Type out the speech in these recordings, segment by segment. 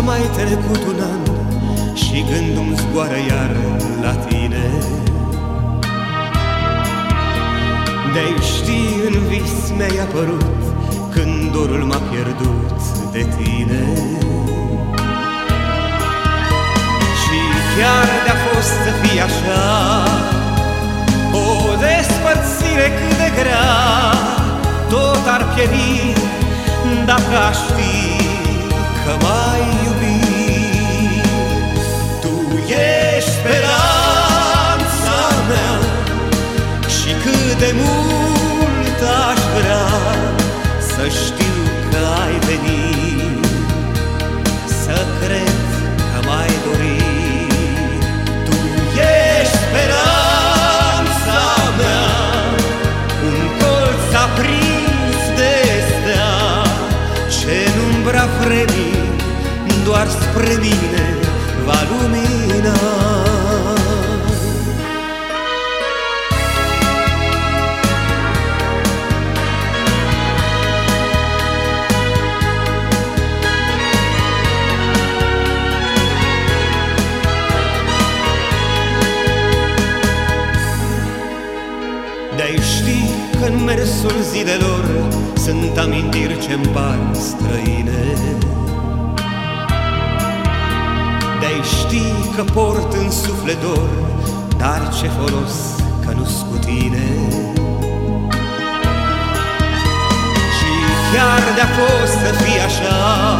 mai trecut un an și gândul-mi zboară iar la tine. De-ai ști, în vis mi-ai apărut când dorul m-a pierdut de tine. Și chiar de-a fost să fie așa, o despărțire cât de grea, tot ar pieri dacă aș ști că m-ai iubit. Tu ești speranța mea și cât de mult aș vrea să știu că ai venit, să cred că m-ai dorit. Tu ești speranța mea, un colț aprins de stea, ce în umbra vremii doar spre mine va lumina. De-ai ști că-n mersul zilelor sunt amintiri ce-mi par străine. De-ai ști că port în suflet dor, dar ce folos că nu-s cu tine. Și chiar de-a fost să fie așa,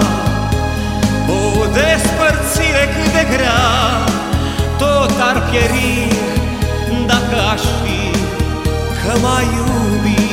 o despărțire cât de grea, tot ar pieri dacă aș ști că m-ai iubit.